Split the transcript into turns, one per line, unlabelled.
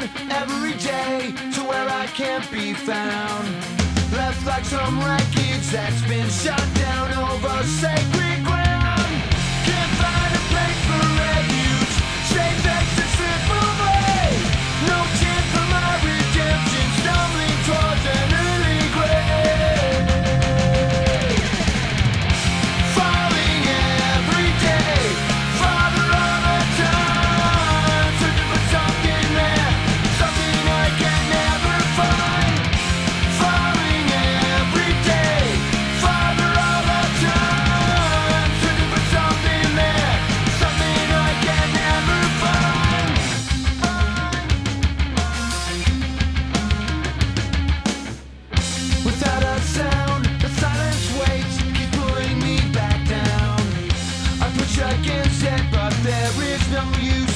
every day to where I can't be found. Left like some wreckage that's been shot down over sacred ground. Can't find a place for refuge, safe exit, simple way. No chance for my redemption, stumbling towards an early grave. Falling every day, Father of a time, searching for something there, something I can never find. Falling every day, Father of a time, searching for something there, something I can never find. Without a sound, the silence waits, keeps pulling me back down. I push against it, but there is no use.